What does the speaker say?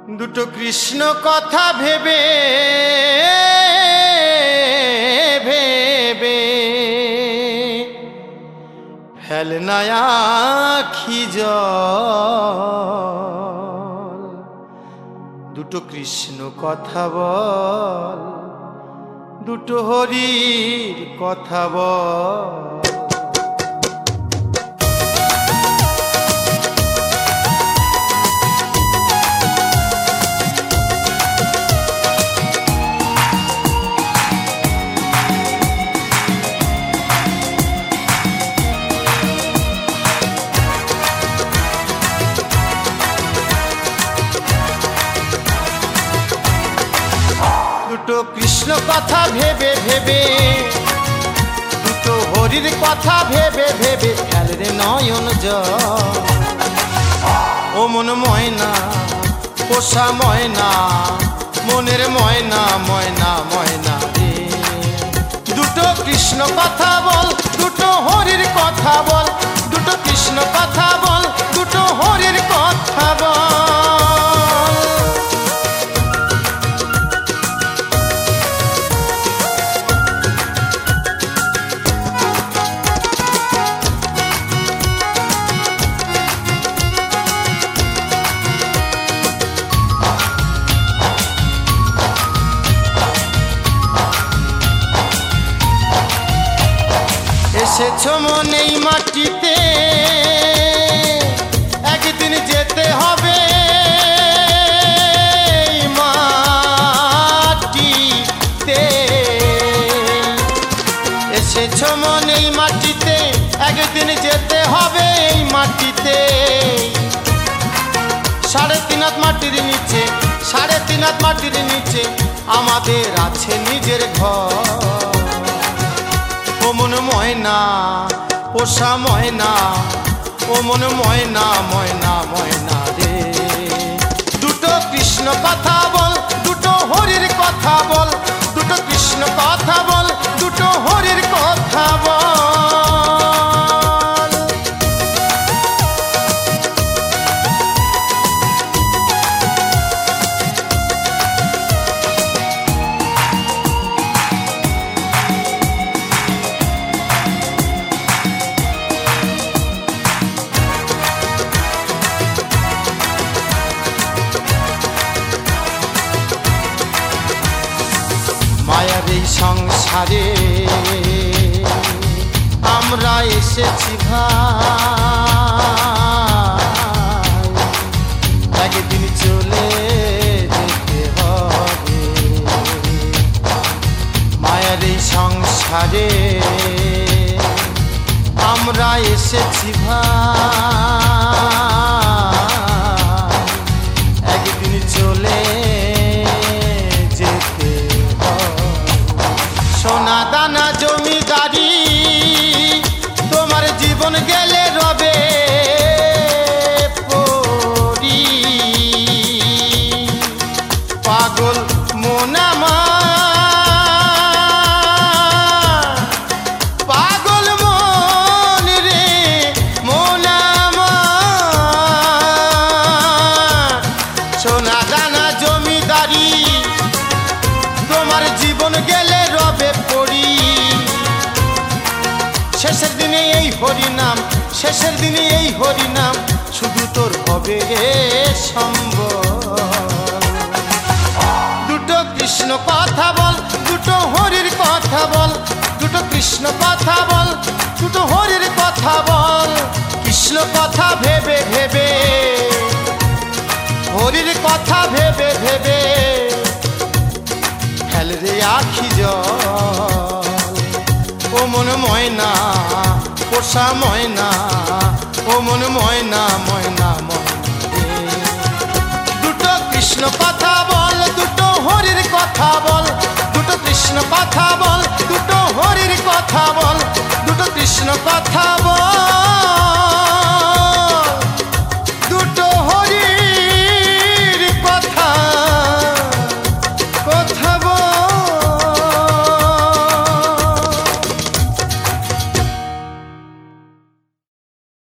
দুটো কৃষ্ণ কথা ভেবে ভেবে ফেলনা আখি জল। দুটো কৃষ্ণ কথা বল, দুটো হরির কথা বল। দুটো কৃষ্ণ কথা ভেবে ভেবে, দুটো হরির কথা ভেবে ভেবে ফেল রে নয়ন জল। ও মন ময়না, পোষা ময়না, মনের ময়না ময়না ময়না রে। দুটো কৃষ্ণ কথা বল, দুটো হরির কথা বল, দুটো কৃষ্ণ কথা বল, দুটো হরির কথা বল। এসেছো মনে এই মাটিতে, একদিন যেতে হবে মাটিতে। এসেছো মনে এই মাটিতে, একদিন যেতে হবে এই মাটিতে। 3.5 হাত মাটির নিচে, 3.5 হাত মাটির নিচে আমাদের আছে নিজের ঘর। ও মন ময়না, পোষা ময়না, ও মন ময়না ময়না ময়না রে। দুটো কৃষ্ণ কথা বল, দুটো হরির কথা বল, দুটো কৃষ্ণ কথা বল, দুটো হরির কথা বল। মায়ার এই সংসারে আমরা এসেছি ভাই, একদিন চলে যেতে হবে। মায়ার এই সংসারে আমরা এসেছি ভাই, একদিন চলে যেতে। সোনা দানা জমিদারি তোমার জীবন গেলে রবে পরি। পাগল মন আমার, পাগল মন রে মন আমার। সোনা দানা জমিদারি তোমার জীবন গেলে রবে পড়ি। শেষের দিনে এই হরিনাম, শেষের দিনে এই হরিনাম শুধু তোর হবে সম্বল। দুটো কৃষ্ণ কথা বল, দুটো হরির কথা বল, দুটো কৃষ্ণ কথা বল, দুটো হরির কথা বল। কৃষ্ণ কথা ভেবে ভেবে, হরির কথা ভেবে ভেবে ফেল রে আখি জল। ও মন ময়না, পোষা ময়না, ও মন ময়না ময়না ময়না রে। দুটো কৃষ্ণ কথা বল, দুটো হরির কথা বল, দুটো কৃষ্ণ কথা বল, দুটো হরির কথা বল, দুটো কৃষ্ণ কথা বল।